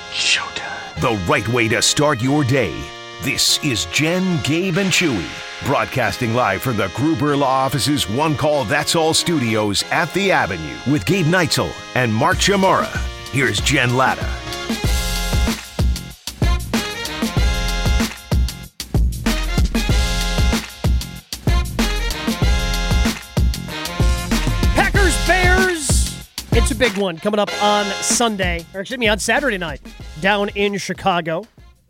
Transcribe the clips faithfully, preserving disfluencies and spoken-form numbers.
Showtime. The right way to start your day. This is Jen, Gabe, and Chewy, broadcasting live from the Gruber Law Office's One Call That's All studios at the Avenue with Gabe Neitzel and Mark Chamara. Here's Jen Latta. Packers, Bears. It's a big one coming up on Sunday, or excuse me, on Saturday night down in Chicago.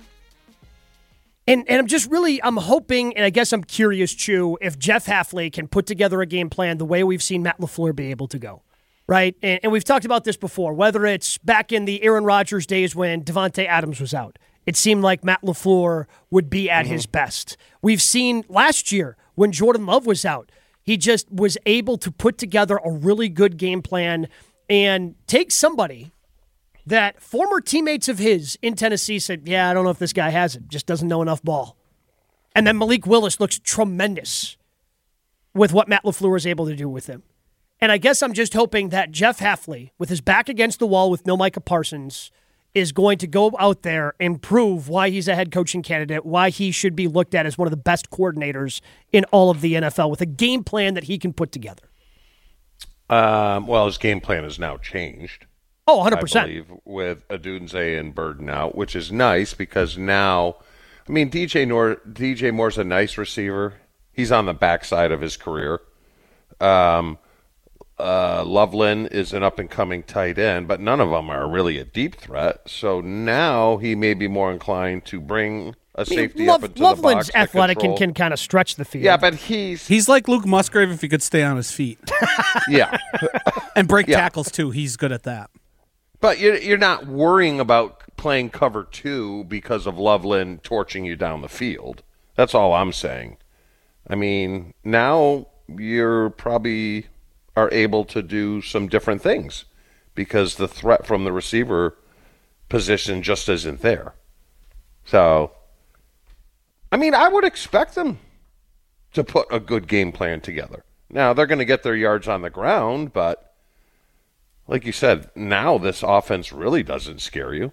And and I'm just really, I'm hoping, and I guess I'm curious, Chew, if Jeff Hafley can put together a game plan the way we've seen Matt LaFleur be able to go, right? And, and we've talked about this before, whether it's back in the Aaron Rodgers days when Devontae Adams was out. It seemed like Matt LaFleur would be at mm-hmm. his best. We've seen last year when Jordan Love was out, he just was able to put together a really good game plan and take somebody that former teammates of his in Tennessee said, yeah, I don't know if this guy has it, just doesn't know enough ball. And then Malik Willis looks tremendous with what Matt LaFleur is able to do with him. And I guess I'm just hoping that Jeff Hafley, with his back against the wall with no Micah Parsons, is going to go out there and prove why he's a head coaching candidate, why he should be looked at as one of the best coordinators in all of the N F L with a game plan that he can put together. Um, well, his game plan has now changed. Oh, one hundred percent. I believe, with Odunze and Burden out, which is nice because now, I mean, D J Moore, D J Moore's a nice receiver. He's on the backside of his career. Um, uh, Loveland is an up-and-coming tight end, but none of them are really a deep threat. So now he may be more inclined to bring a safety I mean, Love, up into Loveland's the box. athletic and can kind of stretch the field. Yeah, but he's... He's like Luke Musgrave if he could stay on his feet. Yeah. And break yeah. tackles, too. He's good at that. But you're, you're not worrying about playing cover two because of Loveland torching you down the field. That's all I'm saying. I mean, now you're probably are able to do some different things because the threat from the receiver position just isn't there. So, I mean, I would expect them to put a good game plan together. Now, they're going to get their yards on the ground, but like you said, now this offense really doesn't scare you.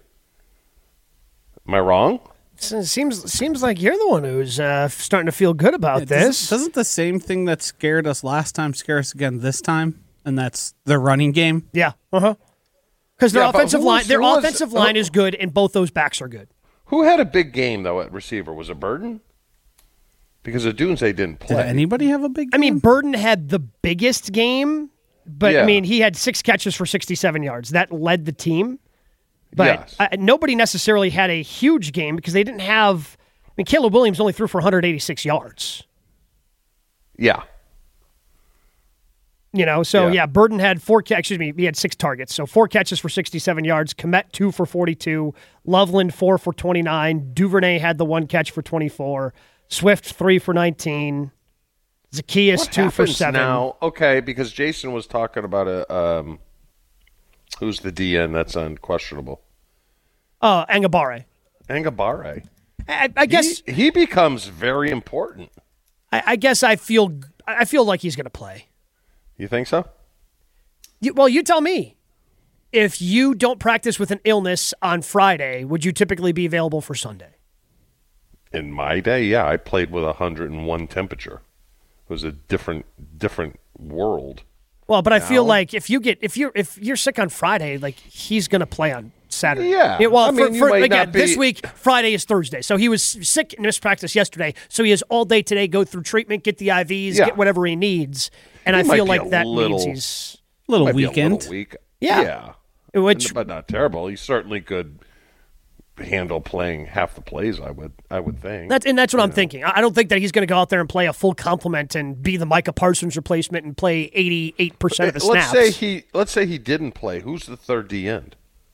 Am I wrong? Seems seems like you're the one who's uh, starting to feel good about yeah, this. Doesn't, doesn't the same thing that scared us last time scare us again this time? And that's their running game? Yeah. Uh-huh. Because their yeah, offensive line, was, their was, offensive line uh, is good, and both those backs are good. Who had a big game, though, at receiver? Was it Burden? Because Odunze didn't play. Did anybody have a big game? I mean, Burden had the biggest game, but, yeah. I mean, he had six catches for sixty-seven yards. That led the team. But yes. uh, nobody necessarily had a huge game because they didn't have – I mean, Caleb Williams only threw for one hundred eighty-six yards. Yeah. You know, so, yeah, yeah Burden had four – excuse me, he had six targets. So, four catches for sixty-seven yards. Kmet, two for forty-two. Loveland, four for twenty-nine. Duvernay had the one catch for twenty-four. Swift, three for nineteen. Zacchaeus, what two for seven. Now, okay, because Jason was talking about a um, who's the D N that's unquestionable? Oh, uh, Angabare. Angabare. I, I guess he, he becomes very important. I, I guess I feel I feel like he's going to play. You think so? You, well, you tell me. If you don't practice with an illness on Friday, would you typically be available for Sunday? In my day, yeah, I played with a hundred and one temperature. It was a different different world. Well, but I now, feel like if you get if you're if you're sick on Friday, like he's going to play on Saturday. Yeah. yeah well, I mean, for, you for, might again, not be... this week Friday is Thursday, so he was sick and missed practice yesterday. So he has all day today, go through treatment, get the I Vs, yeah. get whatever he needs, and he I feel like a that little, means he's little might weekend. Be a little weak. Yeah. yeah, which but not terrible. He certainly could handle playing half the plays. I would, I would think. That's and that's what you I'm know. thinking. I don't think that he's going to go out there and play a full complement and be the Micah Parsons replacement and play eighty-eight percent of the let's snaps. Let's say he, let's say he didn't play. Who's the third D end?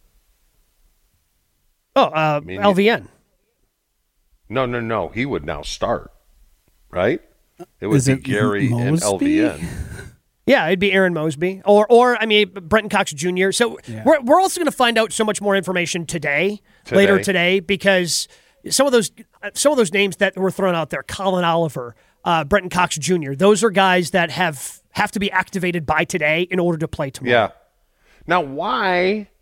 Oh, uh, I mean, L V N. No, no, no. He would now start, right? It would Is be it Gary Mosby? and L V N. Yeah, it'd be Aaron Mosby, or or I mean Brenton Cox Junior So Yeah. we're we're also going to find out so much more information today, Today. later today, because some of those some of those names that were thrown out there, Colin Oliver, uh, Brenton Cox Junior, those are guys that have have to be activated by today in order to play tomorrow. Yeah. Now, why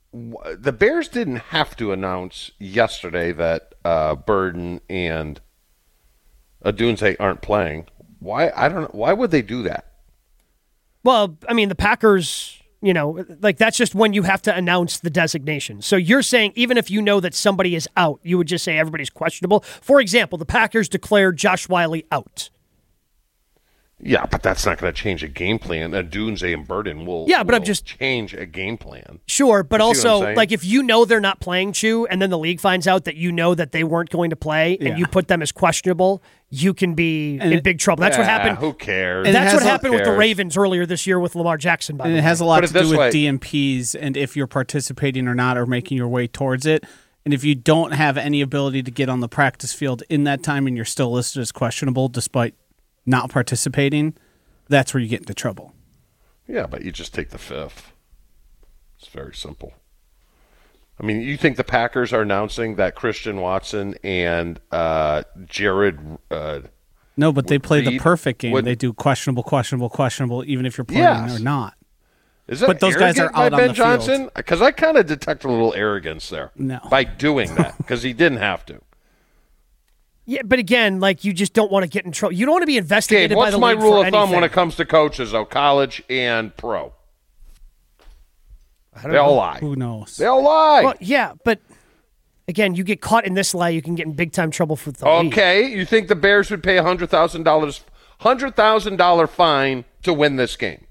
the Bears didn't have to announce yesterday that uh, Burden and Odunze aren't playing. Why? I don't know. Why would they do that? Well, I mean, the Packers, you know, like that's just when you have to announce the designation. So you're saying even if you know that somebody is out, you would just say everybody's questionable. For example, the Packers declared Josh Whyle out. Yeah, but that's not going to change a game plan. Odunze and Burden will, yeah, but will I'm just change a game plan. Sure, but You see what I'm also, saying? like, if you know they're not playing Chew, and then the league finds out that you know that they weren't going to play, Yeah. and you put them as questionable, you can be And in it- big trouble. That's what Yeah, happened. Who cares? And it That's has what a- happened with the cares? Ravens earlier this year with Lamar Jackson. By And the it way, has a lot Put to it do this with way. D M Ps and if you're participating or not or making your way towards it. And if you don't have any ability to get on the practice field in that time and you're still listed as questionable despite not participating, that's where you get into trouble. Yeah, but you just take the fifth. It's very simple. I mean, you think the Packers are announcing that Christian Watson and uh, Jared uh, No, but they play the Reed perfect game. would- They do questionable, questionable, questionable, even if you're playing Yes. or not. Is that But those guys arrogant are out by on Ben the field. Johnson? Because I kind of detect a little arrogance there. No. By doing that, because he didn't have to. yeah, but again, like you just don't want to get in trouble. You don't want to be investigated Gabe, by what's the my league rule for of thumb when anything. it comes to coaches, though, college and pro? I don't They all know. lie. Who knows? They all lie. Well, yeah, but again, you get caught in this lie, you can get in big time trouble for the league. Okay, you think the Bears would pay a hundred thousand dollars, hundred thousand dollar fine to win this game?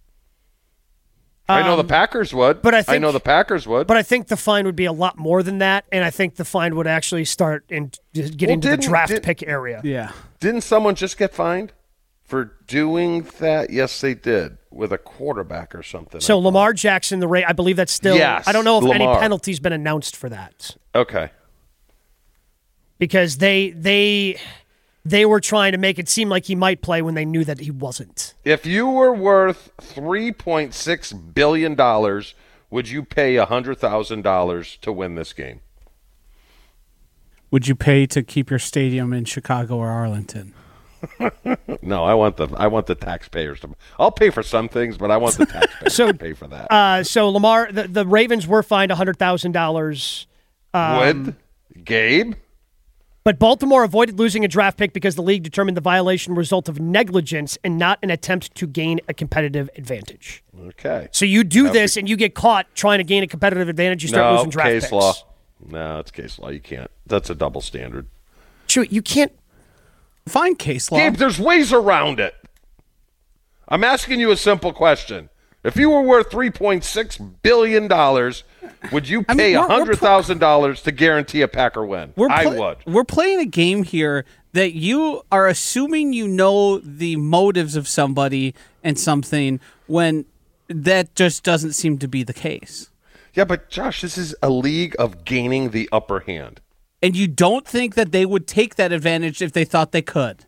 I know the Packers would, but I I think- know the Packers would. But I think the fine would be a lot more than that, and I think the fine would actually start in get Well, into the didn't- draft did- pick area. Yeah. Didn't someone just get fined for doing that? Yes, they did with a quarterback or something. So I thought. Lamar Jackson, the rate, I believe that's still. Yes, I don't know if any Lamar. penalty's been announced for that Okay. because they they they were trying to make it seem like he might play when they knew that he wasn't. If you were worth three point six billion dollars, would you pay a hundred thousand dollars to win this game? Would you pay to keep your stadium in Chicago or Arlington? No, I want the I want the taxpayers to. I'll pay for some things, but I want the taxpayers So, to pay for that. Uh, so Lamar, the, the Ravens were fined a hundred thousand dollars. Would Gabe? But Baltimore avoided losing a draft pick because the league determined the violation result of negligence and not an attempt to gain a competitive advantage. Okay. So you do That'd this be- and you get caught trying to gain a competitive advantage, you start no losing draft case picks. law. No, it's case law. You can't. That's a double standard. True, you can't. Fine case law. Gabe, there's ways around it. I'm asking you a simple question. If you were worth three point six billion dollars, would you I mean, pay we're- we're one hundred thousand dollars to guarantee a Packer win? We're I pla- would. We're playing a game here that you are assuming you know the motives of somebody and something when that just doesn't seem to be the case. Yeah, but Josh, this is a league of gaining the upper hand. And you don't think that they would take that advantage if they thought they could.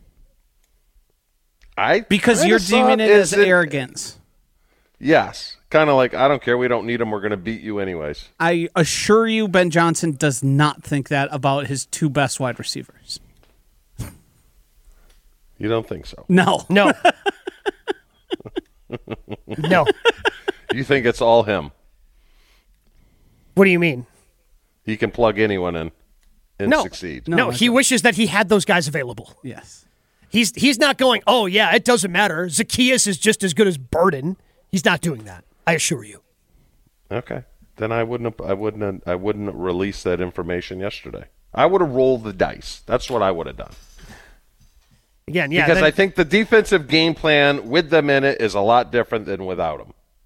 I Because kinda you're saw deeming it as as arrogance. Yes. Kind of like, I don't care. We don't need them. We're going to beat you anyways. I assure you, Ben Johnson does not think that about his two best wide receivers. You don't think so? No. No. No. You think it's all him? What do you mean? He can plug anyone in and No. succeed. No, No, I he don't. wishes that he had those guys available. Yes. He's he's not going, oh, yeah, it doesn't matter. Zacchaeus is just as good as Burden. He's not doing that, I assure you. Okay. Then I wouldn't have, I wouldn't have, I wouldn't release that information yesterday. I would have rolled the dice. That's what I would have done. Again, yeah. Because then- I think the defensive game plan with them in it is a lot different than without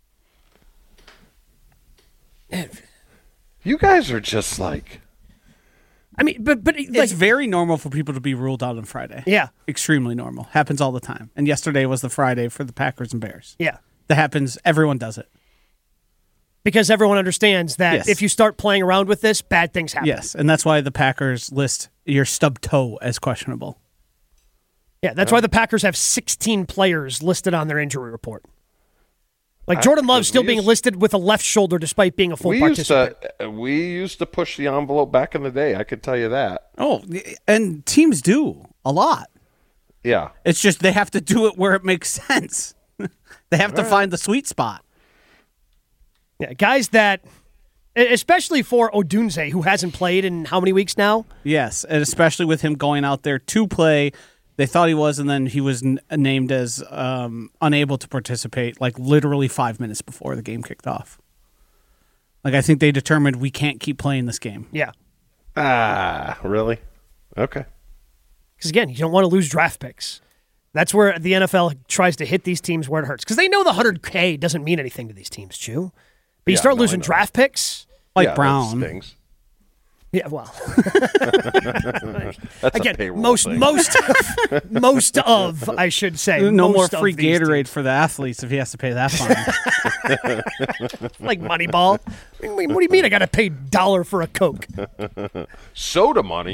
them. You guys are just like, I mean, but, but like, It's very normal for people to be ruled out on Friday. yeah, Extremely normal. Happens all the time. And yesterday was the Friday for the Packers and Bears. yeah. That happens. Everyone does it. Because everyone understands that Yes. if you start playing around with this, bad things happen. Yes. And that's why the Packers list your stub toe as questionable. Yeah, that's why the Packers have sixteen players listed on their injury report. Like Jordan Love because still we being used- listed with a left shoulder despite being a full we used participant. to, we used to push the envelope back in the day. I could tell you that. Oh, and teams do a lot. Yeah. It's just they have to do it where it makes sense. They have to find the sweet spot. Yeah, guys that Especially for Odunze, who hasn't played in how many weeks now? Yes, and especially with him going out there to play. They thought he was, and then he was n- named as um, unable to participate, like literally five minutes before the game kicked off. Like, I think they determined we can't keep playing this game. Yeah. Ah, really? Okay. Because, again, you don't want to lose draft picks. That's where the N F L tries to hit these teams where it hurts. Because they know the one hundred K doesn't mean anything to these teams, Chew. But you Yeah, start no, losing draft picks. Like yeah, Brown. That stings. Yeah, well. That's Again, a payroll most, thing. most, of, most of, I should say. No more most of free these Gatorade teams. for the athletes if he has to pay that fine. Like Moneyball. What do you mean I got to pay a dollar for a Coke? Soda money.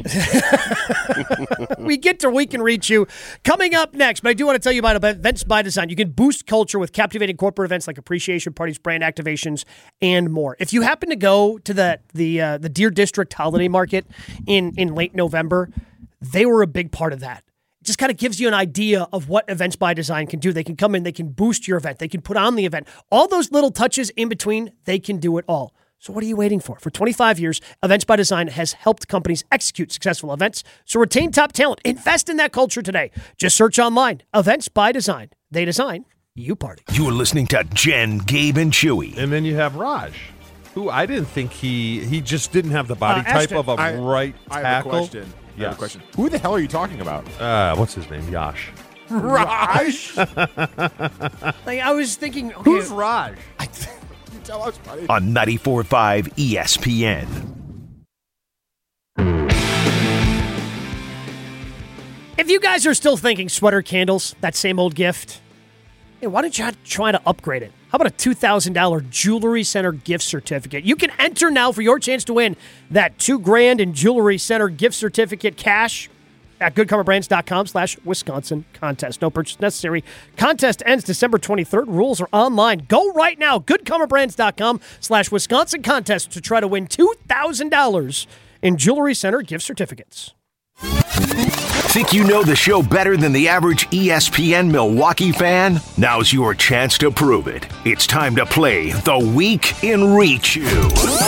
We get to We Can Reach You coming up next, but I do want to tell you about Events by Design. You can boost culture with captivating corporate events like appreciation parties, brand activations, and more. If you happen to go to the the uh, the Deer District holiday market in in late November, they were a big part of that. It just kind of gives you an idea of what Events by Design can do. They can come in, they can boost your event, they can put on the event. All those little touches in between, they can do it all. So what are you waiting for? For twenty-five years, Events by Design has helped companies execute successful events. So retain top talent. Invest in that culture today. Just search online. Events by Design. They design, you party. You're listening to Jen, Gabe, and Chewy. And then you have Raj, who I didn't think he he just didn't have the body Uh, type Ashton, of a I- right I tackle. have a question. I have Yes. a question. Who the hell are you talking about? Uh, what's his name? Yash. Raj? Like, I was thinking, okay, Who's Raj? You tell us, buddy. On ninety-four point five E S P N. if you guys are still thinking sweater candles, that same old gift, hey, why don't you try to upgrade it? How about a two thousand dollars Jewelry Center gift certificate? You can enter now for your chance to win that two grand in Jewelry Center gift certificate cash at goodcoverbrands.com slash Wisconsin contest. No purchase necessary. Contest ends December twenty-third. Rules are online. Go right now. goodcoverbrands.com slash Wisconsin contest to try to win two thousand dollars in Jewelry Center gift certificates. Think you know the show better than the average E S P N Milwaukee fan? Now's your chance to prove it. It's time to play The Week in Reach You.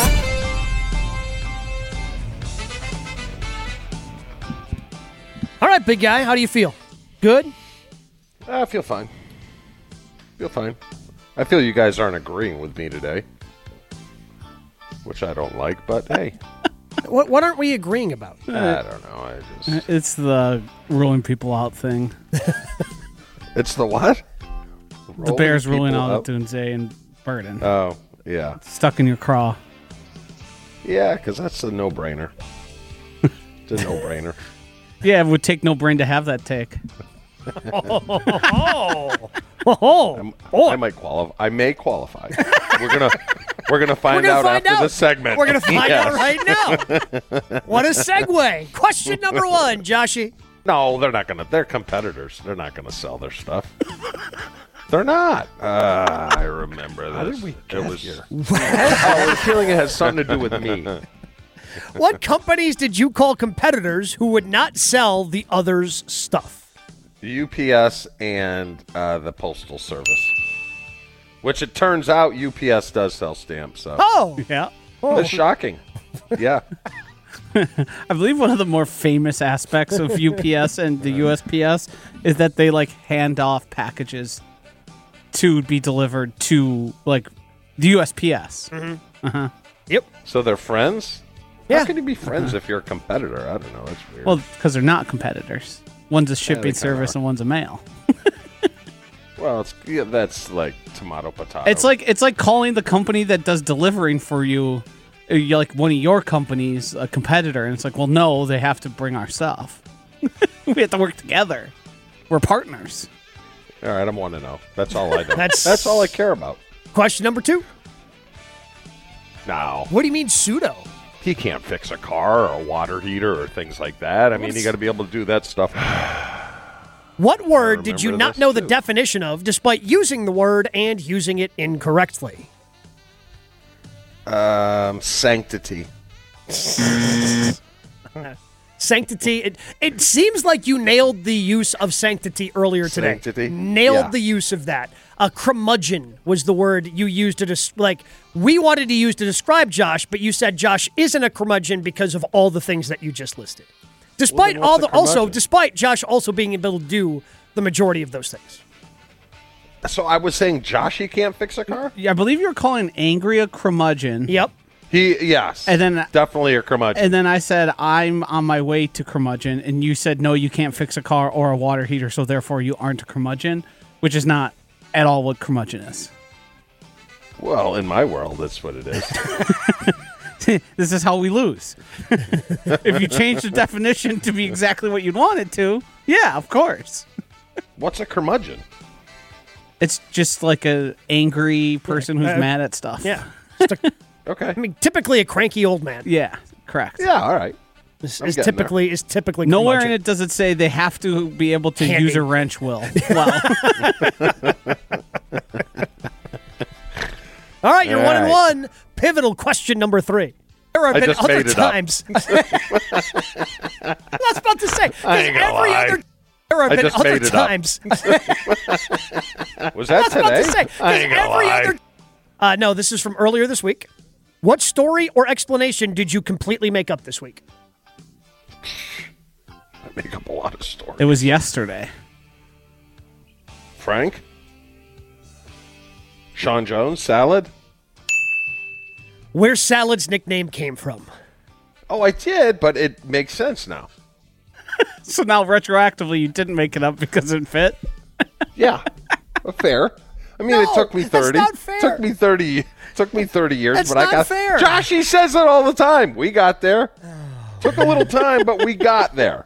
All right, big guy, how do you feel? Good? I feel fine. Feel fine. I feel you guys aren't agreeing with me today, which I don't like, but hey, What what aren't we agreeing about? I don't know. I just It's the ruling people out thing. It's the what? The Bears ruling people out Dunze and Burden. Oh, yeah. Stuck in your craw. Yeah, because that's a no-brainer. It's a no-brainer. Yeah, it would take no brain to have that take. Oh, oh, I might qualify. I may qualify. We're gonna we're gonna find We're gonna out find after out. the segment. We're gonna find Yes. out right now. What a segue! Question number one, Joshy. No, they're not gonna. They're competitors. They're not gonna sell their stuff. They're not. Uh, I remember this. How did we it get was, here? oh, I have a feeling it has something to do with me. What companies did you call competitors who would not sell the other's stuff? U P S and uh, the Postal Service. Which it turns out U P S does sell stamps. So Oh, Yeah. that's shocking. Yeah. I believe one of the more famous aspects of U P S and the U S P S is that they like hand off packages to be delivered to like the U S P S. yep. So they're friends? Yeah. How can you be friends if you're a competitor? I don't know. That's weird. Well, because they're not competitors. One's a shipping kinda service are. and one's a mail. Well, it's yeah, that's like tomato potato. It's like it's like calling the company that does delivering for you, uh, you're like one of your companies, a competitor, and it's like, well, no, they have to bring our stuff. We have to work together. We're partners. all right. I'm one to know. That's all I know. That's- that's all I care about. Question number two. No, What do you mean pseudo? he can't fix a car or a water heater or things like that. I mean, you got to be able to do that stuff. What word did you remember not this, know the too. definition of despite using the word and using it incorrectly? Um, sanctity. Sanctity. It, it seems like you nailed the use of sanctity earlier today. Sanctity? Nailed Yeah. the use of that. A curmudgeon was the word you used to des- like. We wanted to use to describe Josh, but you said Josh isn't a curmudgeon because of all the things that you just listed. Despite then what's all a the also, curmudgeon? despite Josh also being able to do the majority of those things. So I was saying Josh, he can't fix a car? Yeah, I believe you're calling angry a curmudgeon. Yep. He, yes. And then- definitely a curmudgeon. And then I said, I'm on my way to curmudgeon. And you said, no, you can't fix a car or a water heater, so therefore you aren't a curmudgeon, which is not at all what curmudgeon is. Well, in my world, that's what it is. This is how we lose. If you change the definition to be exactly what you'd want it to, yeah, of course. What's a curmudgeon? It's just like a angry person who's Uh, mad at stuff. Yeah. Just a- Okay. I mean, typically a cranky old man Yeah, correct. Yeah, all right. is, I'm is getting typically is typically Nowhere in curmudgeon. it does it say they have to be able to Handy. use a wrench will. Well, All right, you're All one and right. one. Pivotal question number three. There have I been just other made it up. times. I was about to say, 'cause I ain't gonna every lie. other there have I been just other made it up. times. Was that I was about today? to say, 'cause I ain't gonna every lie. other. Uh, no, this is from earlier this week. What story or explanation did you completely make up this week? I make up a lot of stories. it was yesterday. Frank? Sean Jones? Salad? Where Salad's nickname came from? Oh, I did, but it makes sense now. So now retroactively you didn't make it up because it fit? Yeah. Well, fair. I mean, it No, took me that's thirty. not fair. Took me thirty. Took me thirty years, That's but I not got fair. Josh, he says it all the time. We got there. Took a little time, but we got there.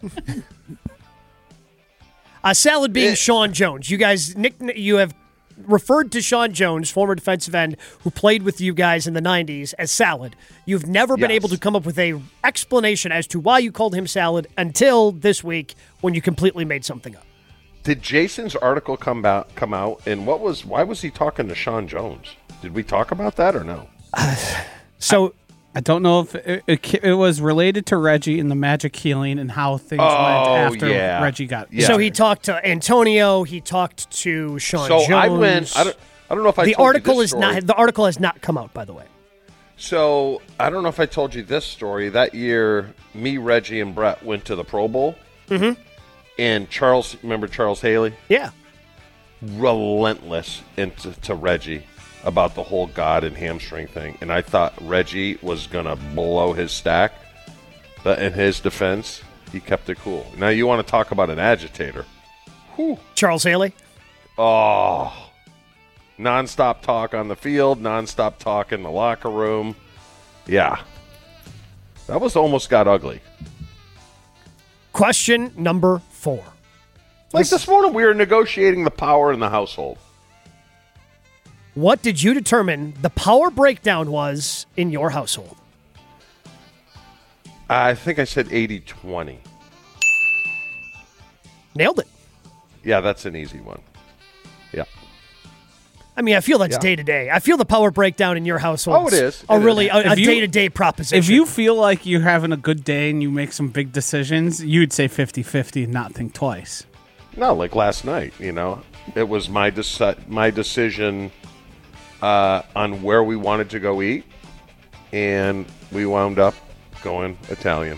Uh, Salad being It- Sean Jones. You guys, nick, you have referred to Sean Jones, former defensive end who played with you guys in the nineties, as Salad. You've never been Yes. able to come up with a explanation as to why you called him Salad until this week when you completely made something up. Did Jason's article come out? Come out, and what was? Why was he talking to Sean Jones? Did we talk about that or no? So I don't know if it, it, it was related to Reggie and the magic healing and how things went Oh, after yeah. Reggie got. Yeah. So he talked to Antonio. He talked to Sean So Jones. I went. I don't. I don't know if I the told you article this is story. not. The article has not come out, by the way. So I don't know if I told you this story. That year, me, Reggie, and Brett went to the Pro Bowl. Mm-hmm. And Charles, remember Charles Haley? Yeah. Relentless into to Reggie about the whole God and hamstring thing. And I thought Reggie was going to blow his stack. But in his defense, he kept it cool. Now you want to talk about an agitator. Whew. Charles Haley. Oh. Nonstop talk on the field, nonstop talk in the locker room. Yeah. That was almost got ugly. Question number four. Like this morning, we were negotiating the power in the household. What did you determine the power breakdown was in your household? I think I said eighty twenty. Nailed it. Yeah, that's an easy one. Yeah. I mean, I feel that's Yeah. day to day. I feel the power breakdown in your household. Oh, it is. A It really is. a, a If you- day to day proposition. If you feel like you're having a good day and you make some big decisions, you'd say fifty-fifty and not think twice. No, like last night, you know, it was my deci- my decision uh, on where we wanted to go eat, and we wound up going Italian.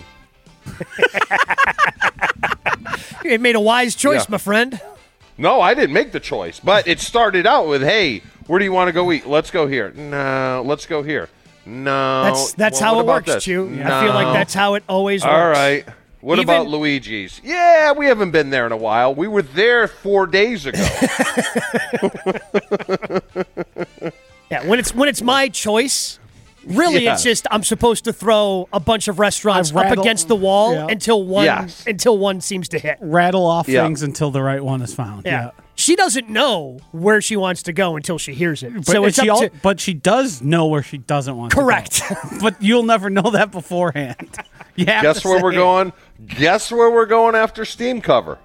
it made a wise choice, Yeah. my friend. No, I didn't make the choice, but it started out with, "Hey, where do you want to go eat? Let's go here." No, let's go here. No, That's that's Well, how what it about works, this? Chew. I No. feel like that's how it always works. All right. What Even- about Luigi's? Yeah, we haven't been there in a while. We were there four days ago. Yeah, when it's when it's my choice, really Yeah. it's just I'm supposed to throw a bunch of restaurants I up rattle- against the wall yeah. until one Yes. until one seems to hit. Rattle off Yeah. things until the right one is found. Yeah. Yeah. She doesn't know where she wants to go until she hears it. But, so it's she up al- to but she does know where she doesn't want Correct. to go. But you'll never know that beforehand. You have Guess to where say we're it. going? Guess where we're going after Steam Cover?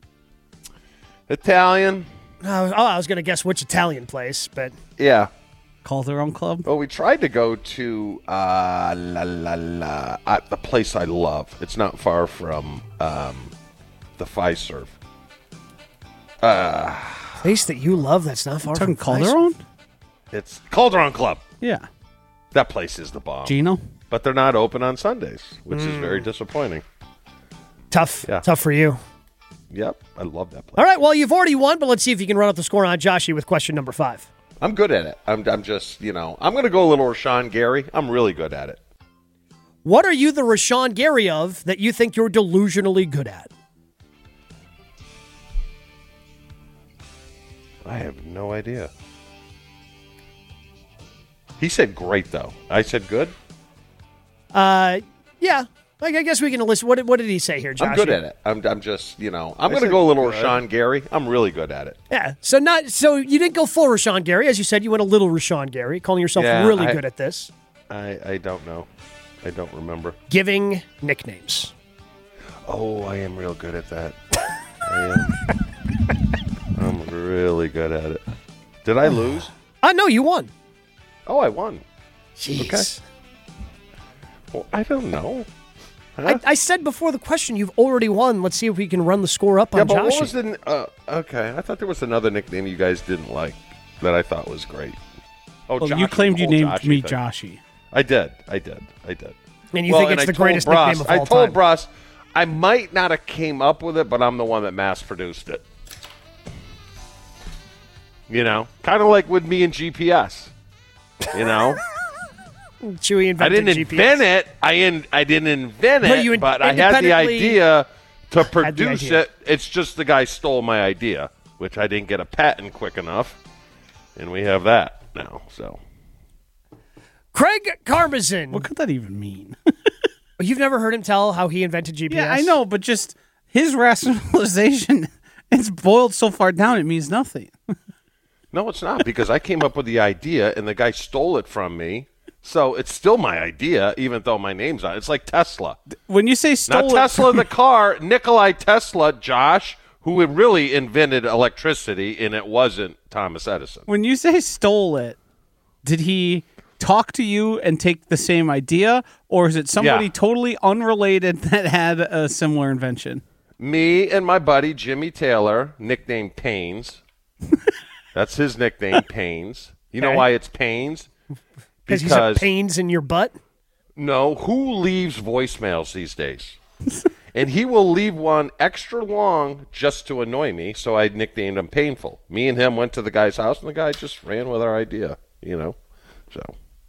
Italian. Oh, I was going to guess which Italian place, but Yeah. Calderon Club? Well, we tried to go to uh, la la la at the place I love. It's not far from um, the Fiserv. Uh, Place that you love that's not far Talking from Calderon? it's Calderon Club. Yeah. That place is the bomb. Gino? But they're not open on Sundays, which is very disappointing. Tough. Yeah. Tough for you. Yep, I love that place. All right, well, you've already won, but let's see if you can run up the score on Joshy with question number five. I'm good at it. I'm, I'm just, you know, I'm going to go a little Rashawn Gary. I'm really good at it. What are you the Rashawn Gary of that you think you're delusionally good at? I have no idea. He said great, though. I said good? Uh, yeah. Like, I guess we can listen. What did, what did he say here, Josh? I'm good at it. I'm, I'm just, you know, I'm I going to said go a little good. Rashawn Gary. I'm really good at it. Yeah. So not so you didn't go full Rashawn Gary, as you said. You went a little Rashawn Gary, calling yourself Yeah, really I- good at this. I, I don't know. I don't remember. Giving nicknames. Oh, I am real good at that. I am. I'm really good at it. Did I lose? Uh, no, you won. Oh, I won. Jeez. Well, I don't know. I, I said before the question, you've already won. Let's see if we can run the score up Yeah, on but Josh. what was the? Uh, okay, I thought there was another nickname you guys didn't like that I thought was great. Oh, Well, Joshy, you claimed the you whole named Joshy me thing. Joshy. I did. I did. I did. And you well, think and it's I the told greatest Bros, nickname of all I told time. Bros, I might not have came up with it, but I'm the one that mass produced it. You know, kind of like with me and G P S. You know, Chewy I invented didn't G P S. invent it. I in, I didn't invent No, it, you in- but I had the independently idea to produce idea. it. It's just the guy stole my idea, which I didn't get a patent quick enough, and we have that now. So Craig Karmazin. What could that even mean? You've never heard him tell how he invented G P S? Yeah, I know, but just his rationalization, it's boiled so far down it means nothing. no, it's not because I came up with the idea, and the guy stole it from me. So it's still my idea, even though my name's on it. It's like Tesla. When you say stole Not it Tesla from- the car, Nikolai Tesla, Josh, who really invented electricity, and it wasn't Thomas Edison. when you say stole it, did he talk to you and take the same idea, or is it somebody Yeah. totally unrelated that had a similar invention? Me and my buddy Jimmy Taylor, nicknamed Pains. That's his nickname, Pains. You know Okay. why it's Pains? Because he's got pains in your butt? No, who leaves voicemails these days? And he will leave one extra long just to annoy me, so I nicknamed him Painful. Me and him went to the guy's house, and the guy just ran with our idea, you know? So,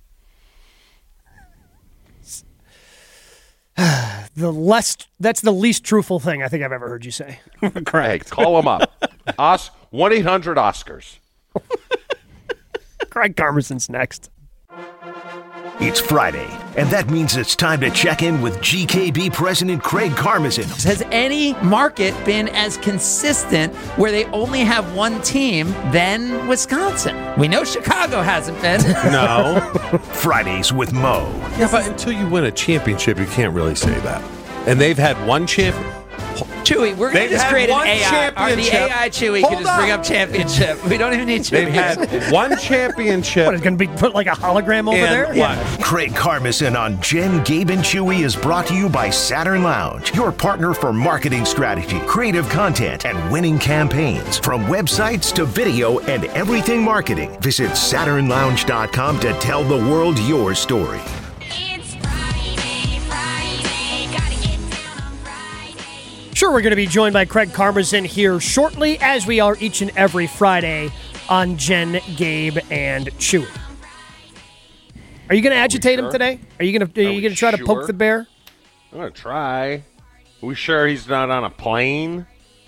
The less that's the least truthful thing I think I've ever heard you say. hey, call him up. Os- one eight hundred Oscars. Craig Karmazin's next. It's Friday, and that means it's time to check in with G K B President Craig Karmazin. Has any market been as consistent where they only have one team than Wisconsin? We know Chicago hasn't been. No. Fridays with Mo. Yeah, but until you win a championship, you can't really say that. And they've had one champion. Chewy, we're going They've to just had create an one A I. Or the championship. A I Chewy Hold can just bring on. up championship. We don't even need They've championship. had one championship. What, is going to be put like a hologram over and there? what? Craig Karmazin on Jen, Gabe, and Chewy is brought to you by Saturn Lounge, your partner for marketing strategy, creative content, and winning campaigns. From websites to video and everything marketing, visit Saturn Lounge dot com to tell the world your story. It's Friday, Friday, gotta get down on Friday. Sure, we're going to be joined by Craig Karmazin here shortly, as we are each and every Friday on Jen, Gabe, and Chewy. Are you going to agitate him sure? today? Are you going to are Are you we going to try to poke sure? the bear? I'm going to try. Are we sure he's not on a plane?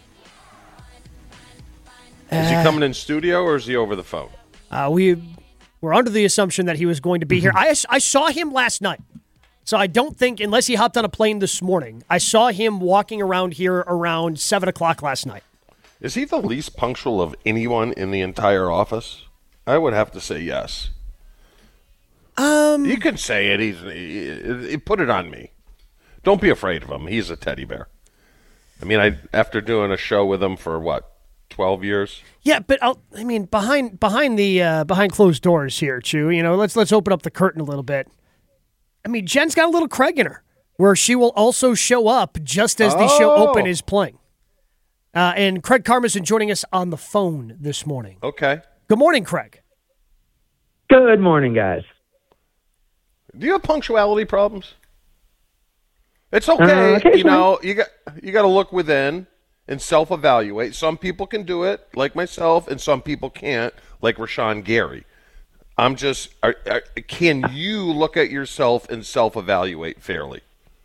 Is he coming in studio or is he over the phone? Uh, we were under the assumption that he was going to be here. I, I saw him last night. So I don't think, unless he hopped on a plane this morning, I saw him walking around here around seven o'clock last night. Is he the least punctual of anyone in the entire office? I would have to say yes. Um, you can say it. He's he, he- put it on me. Don't be afraid of him. He's a teddy bear. I mean, I after doing a show with him for what twelve years. Yeah, but I'll, I mean, behind behind the uh, behind closed doors here, Chew. You know, let's let's open up the curtain a little bit. I mean, Jen's got a little Craig in her, where she will also show up just as the show Oh. open is playing. Uh, and Craig Karmazin joining us on the phone this morning. Okay. Good morning, Craig. Good morning, guys. Do you have punctuality problems? It's okay. Uh, occasionally. you know, you got you got to look within and self-evaluate. Some people can do it, like myself, and some people can't, like Rashawn Gary. I'm just, are, are, can you look at yourself and self-evaluate fairly?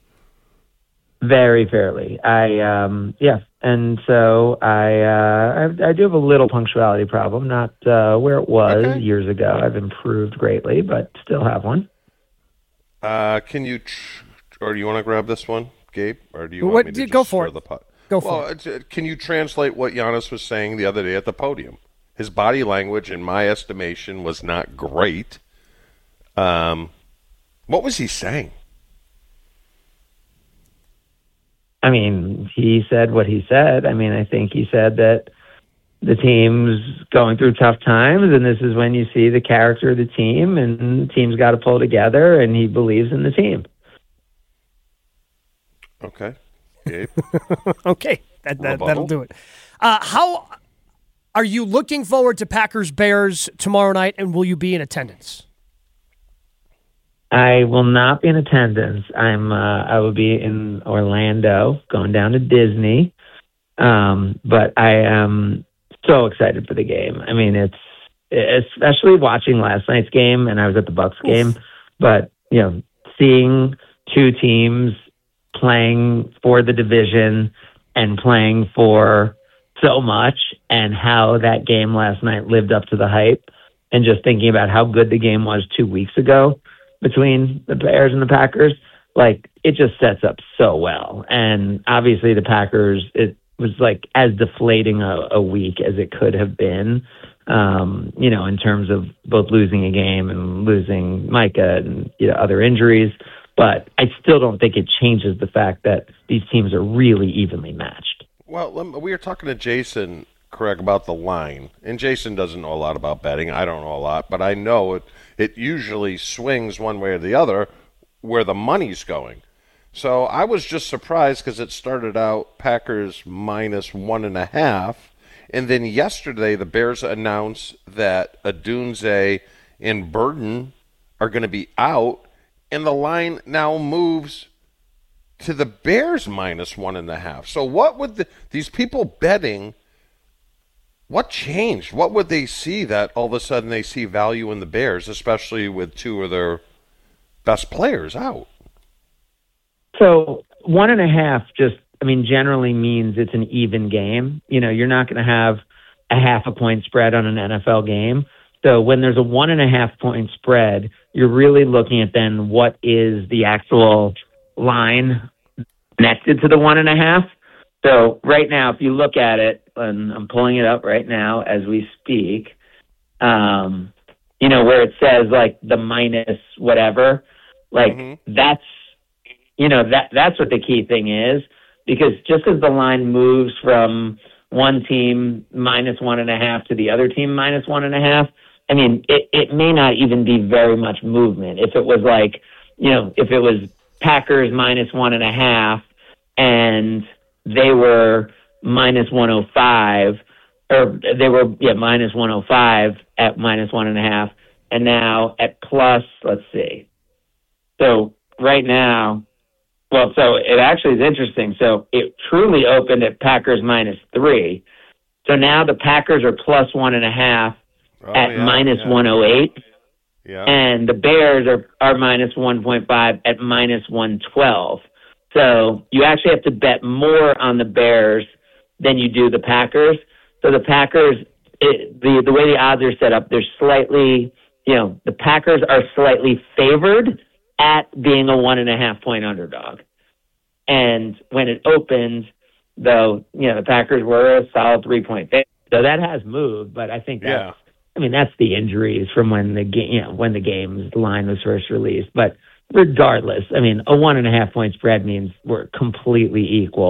Very fairly. I um yes, and so I uh I, I do have a little punctuality problem, not uh, where it was Okay. years ago. I've improved greatly, but still have one. Uh, can you, tr- or do you want to grab this one, Gabe, or do you What- want me to go just for stir it. the pot? Go for well, it's, uh, can you translate what Giannis was saying the other day at the podium? His body language, in my estimation, was not great. Um, what was he saying? I mean, he said what he said. I mean, I think he said that the team's going through tough times, and this is when you see the character of the team, and the team's got to pull together, and he believes in the team. Okay, Gabe. Okay, that, that, Rebuttal. that'll do it. Uh, how are you looking forward to Packers Bears tomorrow night, and will you be in attendance? I will not be in attendance. I'm. Uh, I will be in Orlando, going down to Disney. Um, but I am so excited for the game. I mean, it's especially watching last night's game, and I was at the Bucks game. But you know, seeing two teams playing for the division and playing for so much, and how that game last night lived up to the hype, and just thinking about how good the game was two weeks ago between the Bears and the Packers, like, it just sets up so well. And obviously the Packers, it was like as deflating a, a week as it could have been, um, you know, in terms of both losing a game and losing Micah and, you know, other injuries. But I still don't think it changes the fact that these teams are really evenly matched. Well, lem- we were talking to Jason, Craig, about the line, and Jason doesn't know a lot about betting. I don't know a lot, but I know it. It usually swings one way or the other where the money's going. So I was just surprised because it started out Packers minus one and a half, and then yesterday the Bears announced that Odunze and Burden are going to be out, and the line now moves to the Bears minus one and a half. So what would the, these people betting? What changed? What would they see that all of a sudden they see value in the Bears, especially with two of their best players out? So one and a half just, I mean, generally means it's an even game. You know, you're not going to have a half a point spread on an N F L game. So when there's a one and a half point spread, you're really looking at then what is the actual line connected to the one and a half. So right now, if you look at it, and I'm pulling it up right now as we speak, um, you know, where it says like the minus whatever, like Mm-hmm. that's, you know, that that's what the key thing is, because just as the line moves from one team minus one and a half to the other team minus one and a half, I mean, it, it may not even be very much movement. If it was like, you know, if it was Packers minus one and a half and they were minus one oh five, or they were, yeah, minus one oh five at minus one and a half, and now at plus, let's see. So right now, well, so it actually is interesting. So it truly opened at Packers minus three. So now the Packers are plus one and a half Oh, at yeah, minus yeah. one oh eight. Yeah. And the Bears are, are minus one point five at minus one twelve. So you actually have to bet more on the Bears than you do the Packers. So the Packers, it, the the way the odds are set up, they're slightly, you know, the Packers are slightly favored at being a one and a half point underdog. And when it opened, though, you know, the Packers were a solid three point favorite. So that has moved, but I think that's, Yeah. I mean, that's the injuries from when the game, you know, when the game's line was first released. But regardless, I mean, a one and a half point spread means we're completely equal.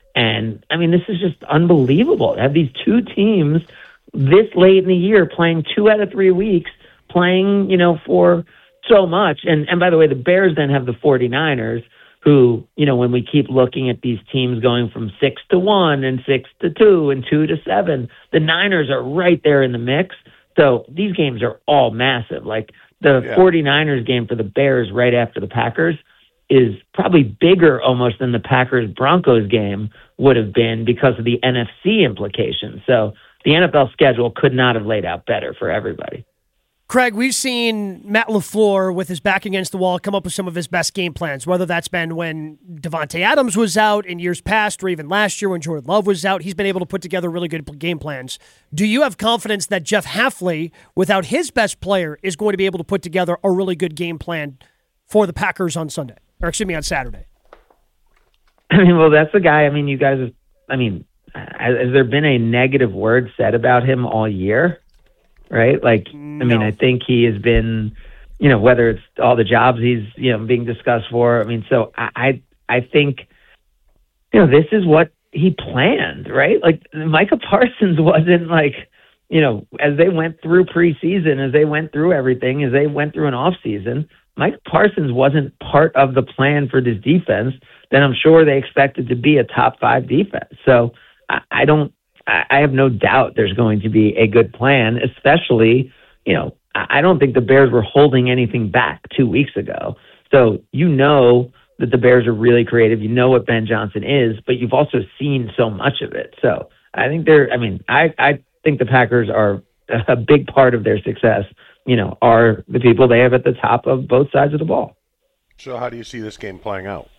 And, I mean, this is just unbelievable to have these two teams this late in the year playing two out of three weeks, playing, you know, for so much. And, and by the way, the Bears then have the 49ers, who, you know, when we keep looking at these teams going from six to one and six to two and two to seven, the Niners are right there in the mix. So these games are all massive. Like the Yeah. 49ers game for the Bears right after the Packers is probably bigger almost than the Packers-Broncos game would have been because of the N F C implications. So the N F L schedule could not have laid out better for everybody. Craig, we've seen Matt LaFleur with his back against the wall come up with some of his best game plans, whether that's been when Devontae Adams was out in years past or even last year when Jordan Love was out. He's been able to put together really good game plans. Do you have confidence that Jeff Hafley, without his best player, is going to be able to put together a really good game plan for the Packers on Sunday? Or excuse me, on Saturday? I mean, well, that's the guy. I mean, you guys, have, I mean, has, has there been a negative word said about him all year? Right? Like, No. I mean, I think he has been, you know, whether it's all the jobs he's, you know, being discussed for. I mean, so I, I, I think, you know, this is what he planned, right? Like, Micah Parsons wasn't like, you know, as they went through preseason, as they went through everything, as they went through an off season, Micah Parsons wasn't part of the plan for this defense. Then I'm sure they expected to be a top five defense. So I, I don't, I have no doubt there's going to be a good plan, especially, you know, I don't think the Bears were holding anything back two weeks ago. So you know that the Bears are really creative. You know what Ben Johnson is, but you've also seen so much of it. So I think they're, I mean, I, I think the Packers are a big part of their success, you know, are the people they have at the top of both sides of the ball. So how do you see this game playing out?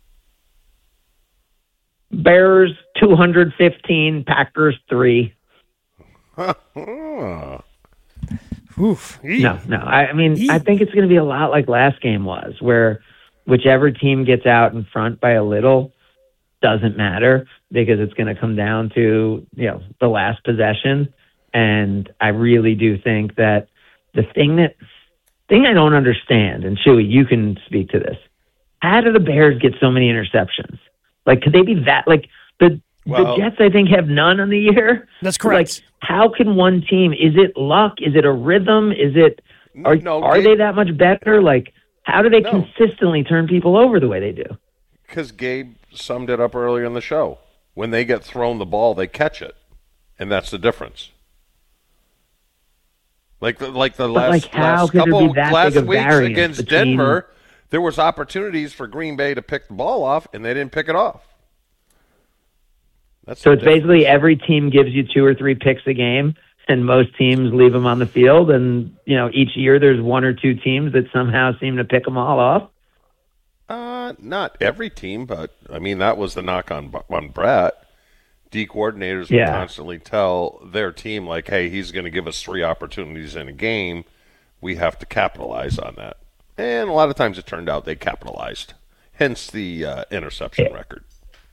Bears two hundred fifteen, Packers three. Oh. Oof. No, no. I, I mean, I think it's going to be a lot like last game was, where whichever team gets out in front by a little doesn't matter because it's going to come down to, you know, the last possession. And I really do think that the thing that thing I don't understand, and Chewy, you can speak to this. How do the Bears get so many interceptions? Like, could they be that? Like the Well- the Jets, I think, have none on the year. That's correct. Like, how can one team? Is it luck? Is it a rhythm? Is it? Are, No, are Gabe- they that much better? Like, how do they No. consistently turn people over the way they do? Because Gabe summed it up earlier in the show. When they get thrown the ball, they catch it, and that's the difference. Like the, like the last, like, how last could there be couple that last big a weeks variance against between- Denver, there was opportunities for Green Bay to pick the ball off, and they didn't pick it off. That's So the it's difference. basically every team gives you two or three picks a game, and most teams leave them on the field. And you know, each year there's one or two teams that somehow seem to pick them all off. Uh, not every team, but I mean that was the knock on on Brett. D coordinators Yeah. would constantly tell their team like, "Hey, he's going to give us three opportunities in a game. We have to capitalize on that." And a lot of times it turned out they capitalized. Hence the uh, interception Yeah. record.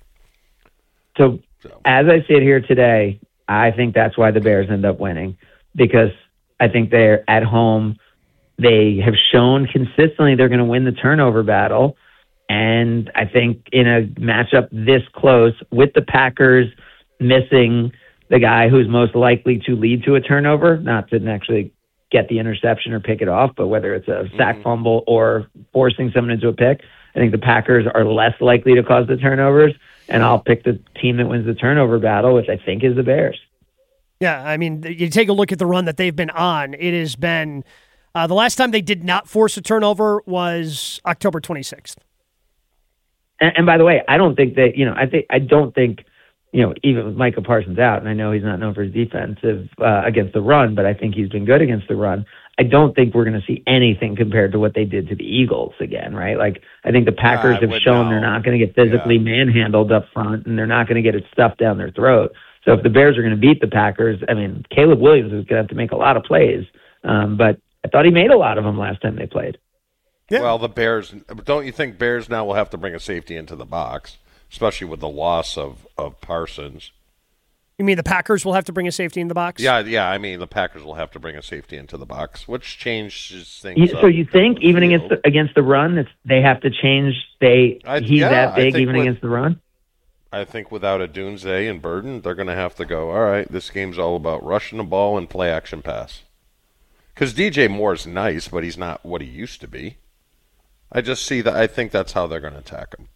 So So as I sit here today, I think that's why the Bears end up winning, because I think they're at home. They have shown consistently they're going to win the turnover battle. And I think in a matchup this close with the Packers missing the guy who's most likely to lead to a turnover, not to actually get the interception or pick it off, but whether it's a sack Mhm. fumble or forcing someone into a pick, I think the Packers are less likely to cause the turnovers. And I'll pick the team that wins the turnover battle, which I think is the Bears. Yeah, I mean, you take a look at the run that they've been on. It has been uh, the last time they did not force a turnover was October twenty-sixth. And, and by the way, I don't think that, you know, I think, I don't think, you know, even with Micah Parsons out, and I know he's not known for his defensive uh, against the run, but I think he's been good against the run. I don't think we're going to see anything compared to what they did to the Eagles again, right? Like, I think the Packers I have would shown know. they're not going to get physically Yeah. manhandled up front, and they're not going to get it stuffed down their throat. So if the Bears are going to beat the Packers, I mean, Caleb Williams is going to have to make a lot of plays. Um, but I thought he made a lot of them last time they played. Yeah. Well, the Bears, don't you think Bears now will have to bring a safety into the box, especially with the loss of, of Parsons? You mean the Packers will have to bring a safety in the box? Yeah, yeah. I mean, the Packers will have to bring a safety into the box, which changes things. You, so up you down think the even field. against the, against the run, it's, they have to change? They I- he's yeah, that I big think even with- against the run. I think without a Dunze and Burden, they're going to have to go, all right, this game's all about rushing the ball and play action pass. Because D J Moore's nice, but he's not what he used to be. I just see that. I think that's how they're going to attack him.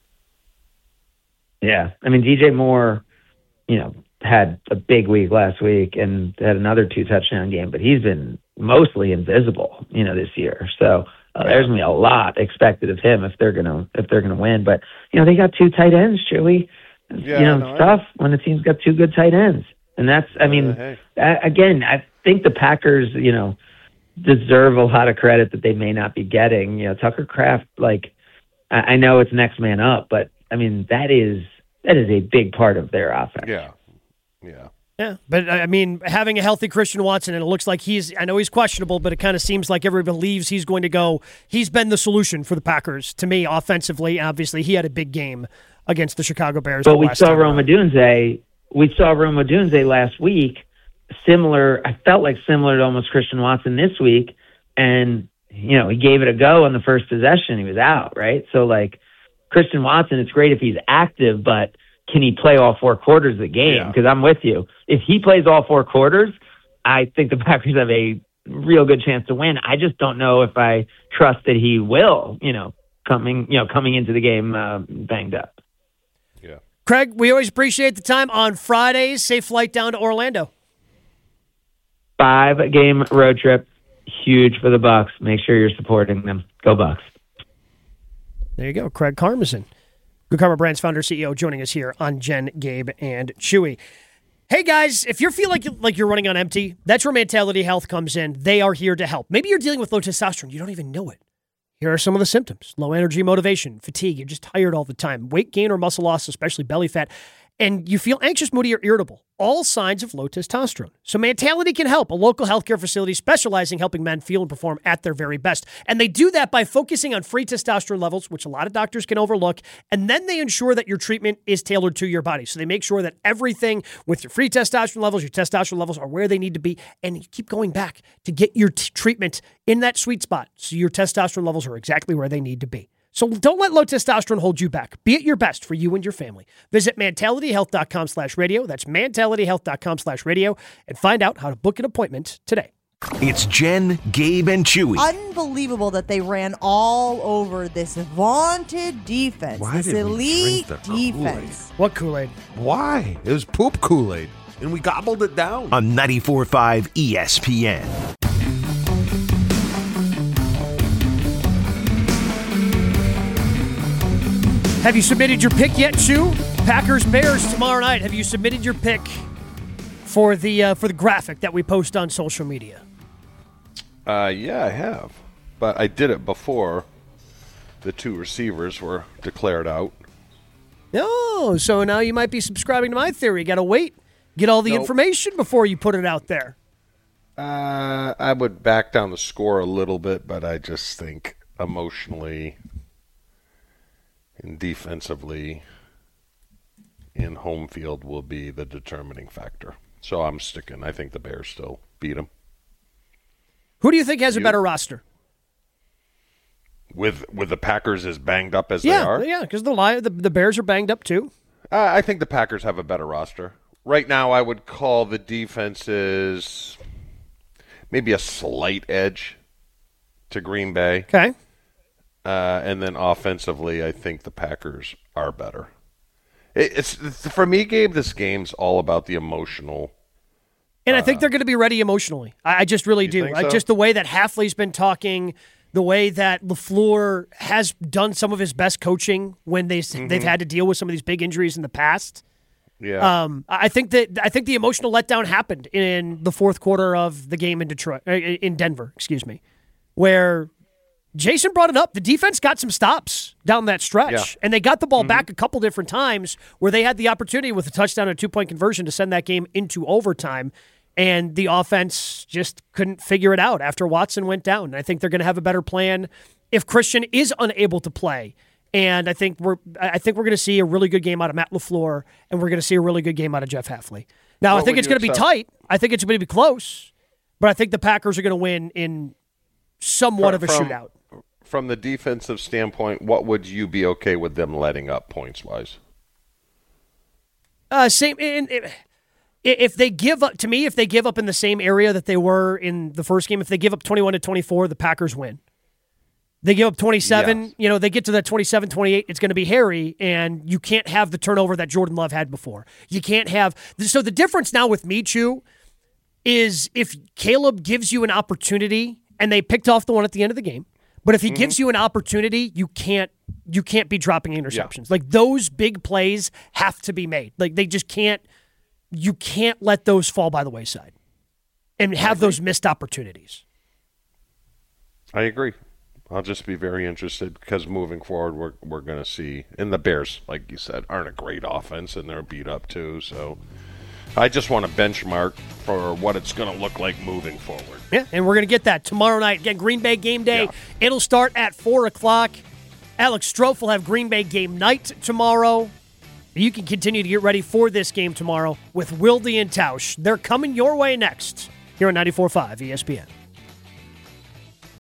Yeah. I mean, D J Moore, you know, had a big week last week and had another two touchdown game, but he's been mostly invisible, you know, this year. So uh, there's gonna be a lot expected of him if they're gonna if they're gonna win. But you know, they got two tight ends, Chewy. Yeah, you know, no, it's tough when the team's got two good tight ends, and that's I mean, uh, hey. I, again, I think the Packers, you know, deserve a lot of credit that they may not be getting. You know, Tucker Kraft, like I, I know it's next man up, but I mean that is that is a big part of their offense. Yeah. Yeah. Yeah, but I mean, having a healthy Christian Watson, and it looks like he's, I know he's questionable, but it kind of seems like everybody believes he's going to go. He's been the solution for the Packers, to me, offensively. Obviously, he had a big game against the Chicago Bears. But we saw Rome Odunze. We saw Rome Odunze last week, similar, I felt like similar to almost Christian Watson this week, and, you know, he gave it a go on the first possession. He was out, right? So, like, Christian Watson, it's great if he's active, but can he play all four quarters of the game? Because yeah. I'm with you. If he plays all four quarters, I think the Packers have a real good chance to win. I just don't know if I trust that he will, you know, coming, you know, coming into the game uh, banged up. Yeah. Craig, we always appreciate the time on Fridays. Safe flight down to Orlando. Five game road trip, huge for the Bucs. Make sure you're supporting them. Go Bucs. There you go, Craig Karmazin. Good Karma Brands founder, C E O, joining us here on Jen, Gabe, and Chewy. Hey, guys, if you feel like, like you're running on empty, that's where Mentality Health comes in. They are here to help. Maybe you're dealing with low testosterone. You don't even know it. Here are some of the symptoms. Low energy, motivation, fatigue. You're just tired all the time. Weight gain or muscle loss, especially belly fat. And you feel anxious, moody, or irritable. All signs of low testosterone. So Mentality can help. A local healthcare facility specializing in helping men feel and perform at their very best. And they do that by focusing on free testosterone levels, which a lot of doctors can overlook. And then they ensure that your treatment is tailored to your body. So they make sure that everything with your free testosterone levels, your testosterone levels are where they need to be. And you keep going back to get your t- treatment in that sweet spot. So your testosterone levels are exactly where they need to be. So don't let low testosterone hold you back. Be at your best for you and your family. Visit mentalityhealth.com slash radio. That's mentalityhealth.com slash radio and find out how to book an appointment today. It's Jen, Gabe, and Chewy. Unbelievable that they ran all over this vaunted defense, Why this did we elite drink the Kool-Aid? defense. What Kool-Aid? Why? It was poop Kool-Aid, and we gobbled it down. On ninety-four point five E S P N. Have you submitted your pick yet, Chew? Packers Bears tomorrow night. Have you submitted your pick for the uh, for the graphic that we post on social media? Uh, yeah, I have. But I did it before the two receivers were declared out. Oh, so now you might be subscribing to my theory. You got to wait, get all the Nope. information before you put it out there. Uh, I would back down the score a little bit, but I just think emotionally and defensively in home field will be the determining factor. So I'm sticking. I think the Bears still beat them. Who do you think has a You? better roster? With with the Packers as banged up as Yeah, they are? yeah, because the, Li- the the Bears are banged up too. Uh, I think the Packers have a better roster. Right now, I would call the defenses maybe a slight edge to Green Bay. Okay. Uh, and then offensively, I think the Packers are better. It, it's, it's for me, Gabe, this game's all about the emotional. And I think they're going to be ready emotionally. I, I just really You do. think I, so? just the way that Hafley's been talking, the way that LaFleur has done some of his best coaching when they Mm-hmm. they've had to deal with some of these big injuries in the past. Yeah. Um, I think that I think the emotional letdown happened in the fourth quarter of the game in Detroit, uh, in Denver, excuse me, where Jason brought it up. The defense got some stops down that stretch, Yeah. and they got the ball Mm-hmm. back a couple different times where they had the opportunity with a touchdown and a two-point conversion to send that game into overtime, and the offense just couldn't figure it out after Watson went down. And I think they're going to have a better plan if Christian is unable to play. And I think we're I think we're going to see a really good game out of Matt LaFleur, and we're going to see a really good game out of Jeff Hafley. Now, What I think would it's you going to be accept? tight. I think it's going to be close, but I think the Packers are going to win in somewhat of a From- shootout. From the defensive standpoint, what would you be okay with them letting up points-wise? Uh, same. And, and, if they give up, to me, if they give up in the same area that they were in the first game, if they give up twenty-one to twenty-four, the Packers win. They give up twenty-seven, Yes. you know, they get to that twenty-seven twenty-eight, it's going to be hairy, and you can't have the turnover that Jordan Love had before. You can't have. So the difference now with Minshew is if Caleb gives you an opportunity, and they picked off the one at the end of the game, but if he Mm-hmm. gives you an opportunity, you can't you can't be dropping interceptions. Yeah. Like those big plays have to be made. Like they just can't. You can't let those fall by the wayside and have those missed opportunities. I agree. I'll just be very interested because moving forward, we're we're going to see, and the Bears, like you said, aren't a great offense, and they're beat up too. So I just want a benchmark for what it's going to look like moving forward. Yeah, and we're going to get that tomorrow night. Again, Green Bay game day. Yeah. It'll start at four o'clock. Alex Strofe will have Green Bay game night tomorrow. You can continue to get ready for this game tomorrow with Wilde and Tausch. They're coming your way next here on ninety-four point five E S P N.